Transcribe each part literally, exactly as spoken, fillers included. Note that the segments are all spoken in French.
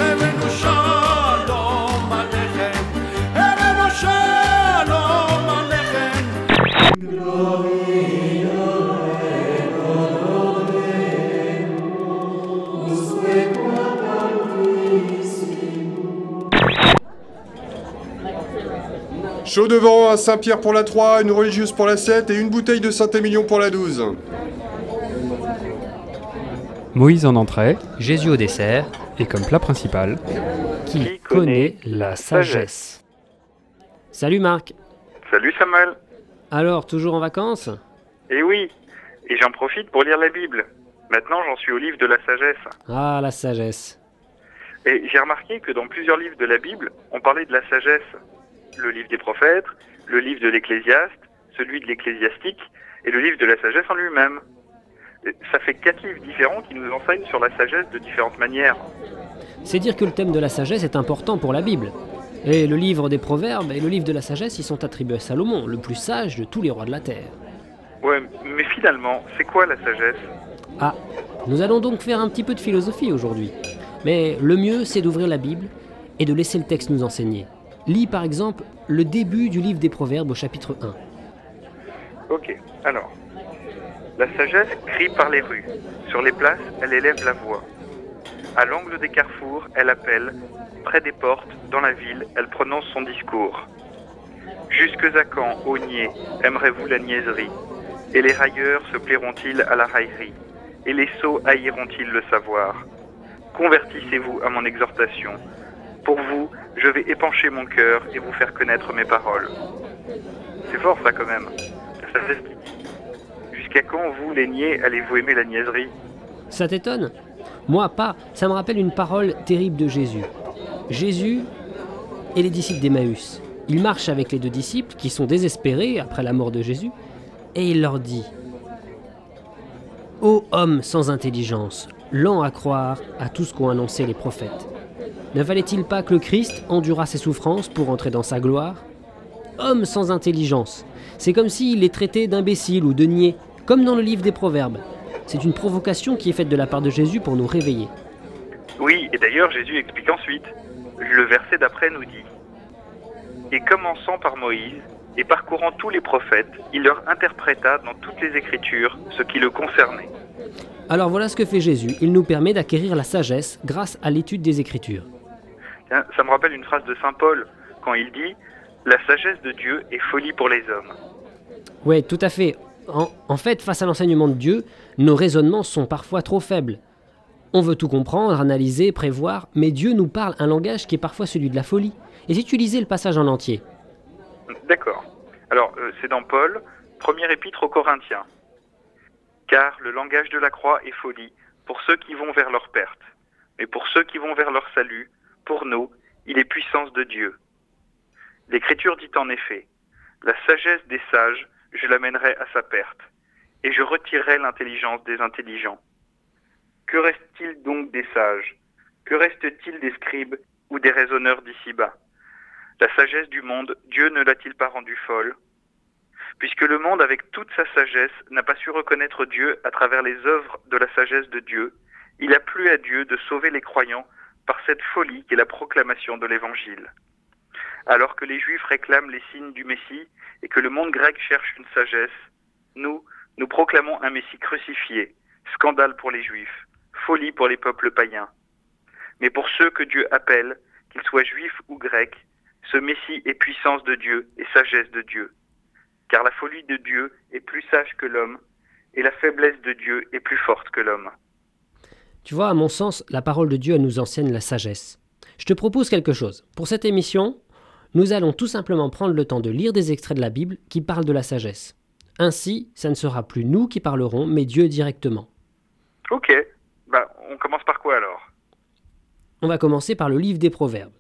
הבאנו שלום עליכם, הבאנו שלום עליכם. Chaud devant, un Saint-Pierre pour la trois, une religieuse pour la sept et une bouteille de Saint-Émilion pour la douze. Moïse en entrée, Jésus au dessert, et comme plat principal, qui, Qui connaît connaît la sagesse. Salut Marc. Salut Samuel. Alors, toujours en vacances? Eh oui, et j'en profite pour lire la Bible. Maintenant, j'en suis au livre de la sagesse. Ah, la sagesse. Et j'ai remarqué que dans plusieurs livres de la Bible, on parlait de la sagesse. Le livre des prophètes, le livre de l'Ecclésiaste, celui de l'Ecclésiastique et le livre de la sagesse en lui-même. Et ça fait quatre livres différents qui nous enseignent sur la sagesse de différentes manières. C'est dire que le thème de la sagesse est important pour la Bible. Et le livre des Proverbes et le livre de la sagesse y sont attribués à Salomon, le plus sage de tous les rois de la terre. Ouais, mais finalement, c'est quoi la sagesse? Ah, nous allons donc faire un petit peu de philosophie aujourd'hui. Mais le mieux, c'est d'ouvrir la Bible et de laisser le texte nous enseigner. Lis par exemple le début du livre des Proverbes au chapitre un. Ok, alors. La sagesse crie par les rues. Sur les places, elle élève la voix. À l'angle des carrefours, elle appelle. Près des portes, dans la ville, elle prononce son discours. Jusque à quand, ô niais, aimerez-vous la niaiserie? Et les railleurs se plairont-ils à la raillerie? Et les sots haïront-ils le savoir? Convertissez-vous à mon exhortation. Pour vous, je vais épancher mon cœur et vous faire connaître mes paroles. C'est fort ça quand même. La sagesse qui dit. Jusqu'à quand, vous, les niais, allez-vous aimer la niaiserie? Ça t'étonne? Moi, pas. Ça me rappelle une parole terrible de Jésus. Jésus et les disciples d'Emmaüs. Il marche avec les deux disciples qui sont désespérés après la mort de Jésus et il leur dit: Ô homme sans intelligence, lent à croire à tout ce qu'ont annoncé les prophètes. Ne fallait-il pas que le Christ endurât ses souffrances pour entrer dans sa gloire? Homme sans intelligence. C'est comme s'il les traitait d'imbéciles ou de niais, comme dans le livre des Proverbes. C'est une provocation qui est faite de la part de Jésus pour nous réveiller. Oui, et d'ailleurs Jésus explique ensuite. Le verset d'après nous dit: Et commençant par Moïse, et parcourant tous les prophètes, il leur interpréta dans toutes les Écritures ce qui le concernait. Alors voilà ce que fait Jésus. Il nous permet d'acquérir la sagesse grâce à l'étude des Écritures. Tiens, ça me rappelle une phrase de saint Paul, quand il dit « La sagesse de Dieu est folie pour les hommes ». Ouais, tout à fait. En, en fait, face à l'enseignement de Dieu, nos raisonnements sont parfois trop faibles. On veut tout comprendre, analyser, prévoir, mais Dieu nous parle un langage qui est parfois celui de la folie. Et si tu lisais le passage en entier? D'accord. Alors, euh, c'est dans Paul, premier épître aux Corinthiens. « Car le langage de la croix est folie pour ceux qui vont vers leur perte, mais pour ceux qui vont vers leur salut, pour nous, il est puissance de Dieu. L'Écriture dit en effet, la sagesse des sages, je l'amènerai à sa perte, et je retirerai l'intelligence des intelligents. Que reste-t-il donc des sages? Que reste-t-il des scribes ou des raisonneurs d'ici-bas? La sagesse du monde, Dieu ne l'a-t-il pas rendue folle? Puisque le monde, avec toute sa sagesse, n'a pas su reconnaître Dieu à travers les œuvres de la sagesse de Dieu, il a plu à Dieu de sauver les croyants par cette folie qu'est la proclamation de l'Évangile. Alors que les Juifs réclament les signes du Messie et que le monde grec cherche une sagesse, nous, nous proclamons un Messie crucifié, scandale pour les Juifs, folie pour les peuples païens. Mais pour ceux que Dieu appelle, qu'ils soient juifs ou grecs, ce Messie est puissance de Dieu et sagesse de Dieu. Car la folie de Dieu est plus sage que l'homme, et la faiblesse de Dieu est plus forte que l'homme. Tu vois, à mon sens, la parole de Dieu nous enseigne la sagesse. Je te propose quelque chose. Pour cette émission, nous allons tout simplement prendre le temps de lire des extraits de la Bible qui parlent de la sagesse. Ainsi, ça ne sera plus nous qui parlerons, mais Dieu directement. Ok, bah on commence par quoi alors? On va commencer par le livre des Proverbes.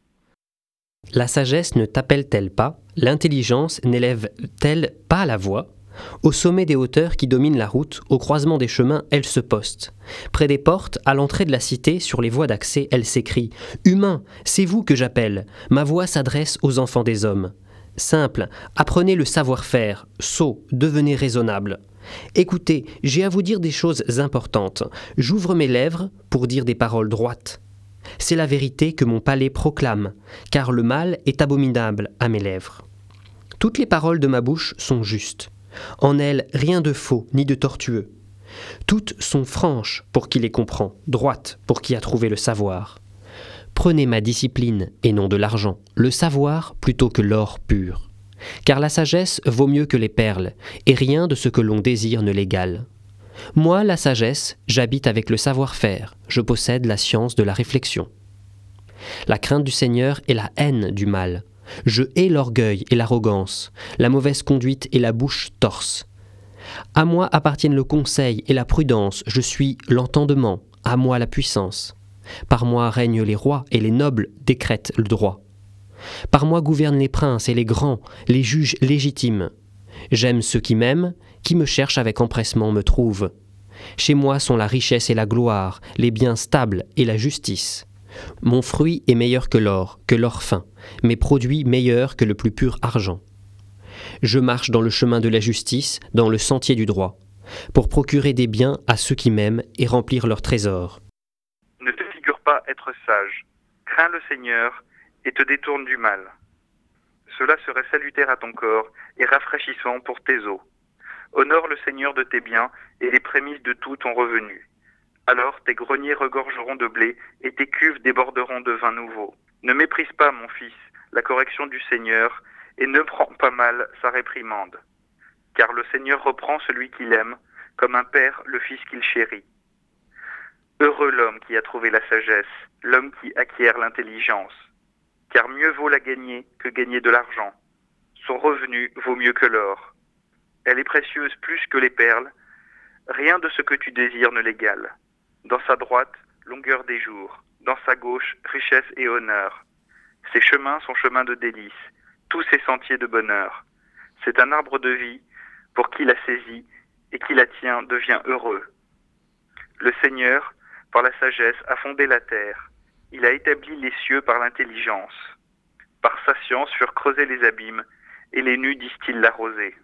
La sagesse ne t'appelle-t-elle pas? L'intelligence n'élève-t-elle pas la voix? Au sommet des hauteurs qui dominent la route, au croisement des chemins, elle se poste. Près des portes, à l'entrée de la cité, sur les voies d'accès, elle s'écrie « Humains, c'est vous que j'appelle. Ma voix s'adresse aux enfants des hommes. Simple, apprenez le savoir-faire. Sot, devenez raisonnable. Écoutez, j'ai à vous dire des choses importantes. J'ouvre mes lèvres pour dire des paroles droites. C'est la vérité que mon palais proclame, car le mal est abominable à mes lèvres. Toutes les paroles de ma bouche sont justes. En elles, rien de faux ni de tortueux. Toutes sont franches pour qui les comprend, droites pour qui a trouvé le savoir. Prenez ma discipline et non de l'argent, le savoir plutôt que l'or pur. Car la sagesse vaut mieux que les perles, et rien de ce que l'on désire ne l'égale. Moi, la sagesse, j'habite avec le savoir-faire, je possède la science de la réflexion. La crainte du Seigneur est la haine du mal. Je hais l'orgueil et l'arrogance, la mauvaise conduite et la bouche torse. À moi appartiennent le conseil et la prudence, je suis l'entendement, à moi la puissance. Par moi règnent les rois et les nobles décrètent le droit. Par moi gouvernent les princes et les grands, les juges légitimes. J'aime ceux qui m'aiment, qui me cherchent avec empressement me trouvent. Chez moi sont la richesse et la gloire, les biens stables et la justice. Mon fruit est meilleur que l'or, que l'or fin, mes produits meilleurs que le plus pur argent. Je marche dans le chemin de la justice, dans le sentier du droit, pour procurer des biens à ceux qui m'aiment et remplir leurs trésors. Ne te figure pas être sage. Crains le Seigneur et te détourne du mal. Cela serait salutaire à ton corps et rafraîchissant pour tes os. Honore le Seigneur de tes biens et les prémices de tout ton revenu. Alors tes greniers regorgeront de blé et tes cuves déborderont de vin nouveau. Ne méprise pas, mon fils, la correction du Seigneur et ne prends pas mal sa réprimande. Car le Seigneur reprend celui qu'il aime, comme un père le fils qu'il chérit. Heureux l'homme qui a trouvé la sagesse, l'homme qui acquiert l'intelligence. Car mieux vaut la gagner que gagner de l'argent. Son revenu vaut mieux que l'or. Elle est précieuse plus que les perles. Rien de ce que tu désires ne l'égale. Dans sa droite, longueur des jours. Dans sa gauche, richesse et honneur. Ses chemins sont chemins de délices. Tous ses sentiers de bonheur. C'est un arbre de vie. Pour qui la saisit et qui la tient devient heureux. Le Seigneur, par la sagesse, a fondé la terre. Il a établi les cieux par l'intelligence. Par sa science furent creusés les abîmes, et les nus distillent la rosée.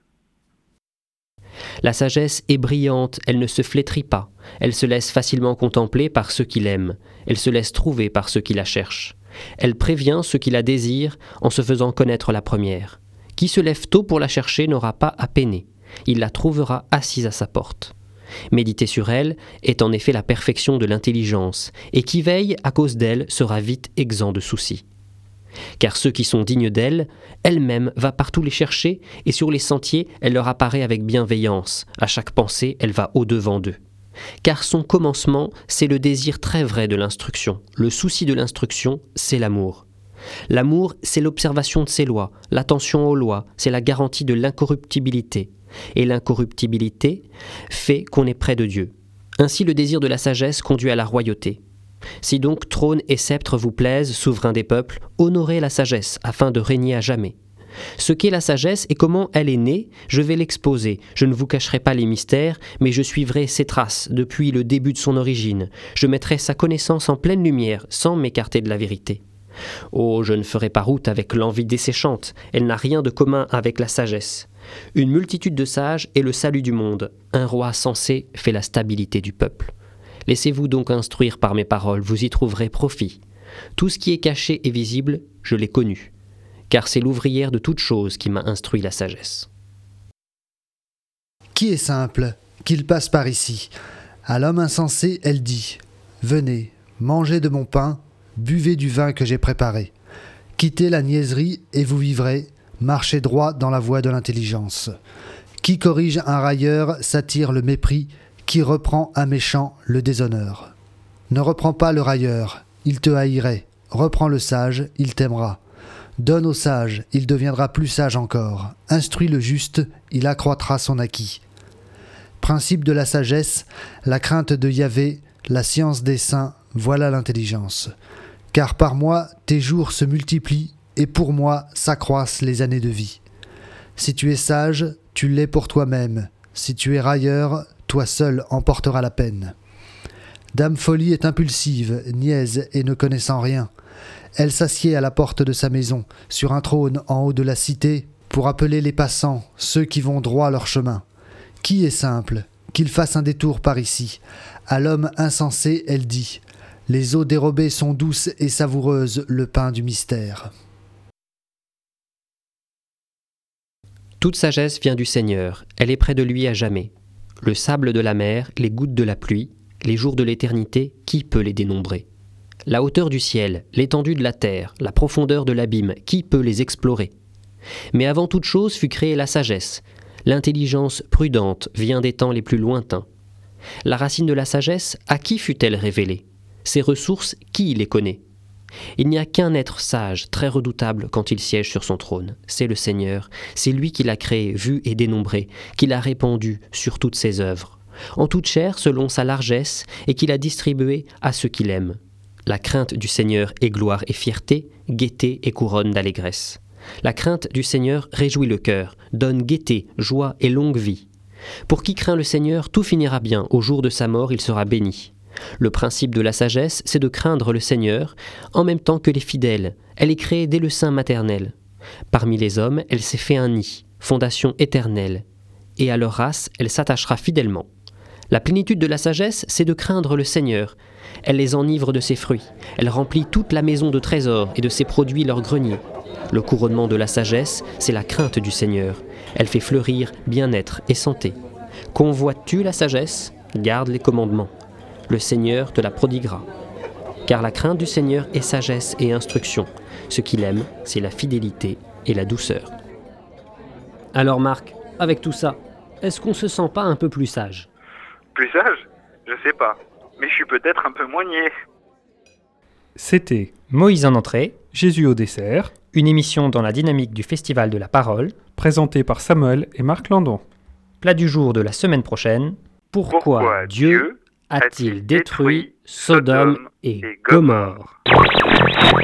La sagesse est brillante, elle ne se flétrit pas. Elle se laisse facilement contempler par ceux qui l'aiment. Elle se laisse trouver par ceux qui la cherchent. Elle prévient ceux qui la désirent en se faisant connaître la première. Qui se lève tôt pour la chercher n'aura pas à peiner. Il la trouvera assise à sa porte. Méditer sur elle est en effet la perfection de l'intelligence, et qui veille à cause d'elle sera vite exempt de soucis. Car ceux qui sont dignes d'elle, elle-même va partout les chercher, et sur les sentiers, elle leur apparaît avec bienveillance. À chaque pensée, elle va au-devant d'eux. Car son commencement, c'est le désir très vrai de l'instruction. Le souci de l'instruction, c'est l'amour. L'amour, c'est l'observation de ses lois. L'attention aux lois, c'est la garantie de l'incorruptibilité. Et l'incorruptibilité fait qu'on est près de Dieu. Ainsi le désir de la sagesse conduit à la royauté. Si donc trône et sceptre vous plaisent, souverain des peuples, honorez la sagesse afin de régner à jamais. Ce qu'est la sagesse et comment elle est née, je vais l'exposer. Je ne vous cacherai pas les mystères, mais je suivrai ses traces depuis le début de son origine. Je mettrai sa connaissance en pleine lumière, sans m'écarter de la vérité. Oh, je ne ferai pas route avec l'envie desséchante, elle n'a rien de commun avec la sagesse. Une multitude de sages est le salut du monde. Un roi sensé fait la stabilité du peuple. Laissez-vous donc instruire par mes paroles, vous y trouverez profit. Tout ce qui est caché et visible, je l'ai connu. Car c'est l'ouvrière de toute chose qui m'a instruit la sagesse. Qui est simple, qu'il passe par ici. À l'homme insensé, elle dit « Venez, mangez de mon pain, buvez du vin que j'ai préparé. Quittez la niaiserie et vous vivrez, marchez droit dans la voie de l'intelligence. Qui corrige un railleur s'attire le mépris, qui reprend un méchant le déshonneur. Ne reprends pas le railleur, il te haïrait. Reprends le sage, il t'aimera. Donne au sage, il deviendra plus sage encore. Instruis le juste, il accroîtra son acquis. Principe de la sagesse, la crainte de Yahvé, la science des saints, voilà l'intelligence. Car par moi, tes jours se multiplient, et pour moi s'accroissent les années de vie. Si tu es sage, tu l'es pour toi-même. Si tu es railleur, toi seul en porteras la peine. Dame Folie est impulsive, niaise et ne connaissant rien. Elle s'assied à la porte de sa maison, sur un trône en haut de la cité, pour appeler les passants, ceux qui vont droit leur chemin. Qui est simple, qu'il fasse un détour par ici. À l'homme insensé, elle dit « Les eaux dérobées sont douces et savoureuses, le pain du mystère. Toute sagesse vient du Seigneur, elle est près de lui à jamais. Le sable de la mer, les gouttes de la pluie, les jours de l'éternité, qui peut les dénombrer? La hauteur du ciel, l'étendue de la terre, la profondeur de l'abîme, qui peut les explorer? Mais avant toute chose fut créée la sagesse. L'intelligence prudente vient des temps les plus lointains. La racine de la sagesse, à qui fut-elle révélée? Ses ressources, qui les connaît? Il n'y a qu'un être sage, très redoutable quand il siège sur son trône. C'est le Seigneur, c'est lui qui l'a créé, vu et dénombré, qui l'a répandu sur toutes ses œuvres, en toute chair selon sa largesse, et qui l'a distribué à ceux qu'il aime. La crainte du Seigneur est gloire et fierté, gaieté et couronne d'allégresse. La crainte du Seigneur réjouit le cœur, donne gaieté, joie et longue vie. Pour qui craint le Seigneur, tout finira bien, au jour de sa mort il sera béni. Le principe de la sagesse, c'est de craindre le Seigneur, en même temps que les fidèles. Elle est créée dès le sein maternel. Parmi les hommes, elle s'est fait un nid, fondation éternelle. Et à leur race, elle s'attachera fidèlement. La plénitude de la sagesse, c'est de craindre le Seigneur. Elle les enivre de ses fruits. Elle remplit toute la maison de trésors et de ses produits leur grenier. Le couronnement de la sagesse, c'est la crainte du Seigneur. Elle fait fleurir bien-être et santé. Convoites-tu la sagesse? Garde les commandements. Le Seigneur te la prodiguera. Car la crainte du Seigneur est sagesse et instruction. Ce qu'il aime, c'est la fidélité et la douceur. Alors Marc, avec tout ça, est-ce qu'on se sent pas un peu plus sage? Plus sage? Je sais pas. Mais je suis peut-être un peu moins niais. C'était Moïse en entrée, Jésus au dessert, une émission dans la dynamique du Festival de la Parole. présenté par Samuel et Marc Landon. Plat du jour de la semaine prochaine. Pourquoi, Pourquoi Dieu Dieu a-t-il détruit Sodome et Gomorrhe?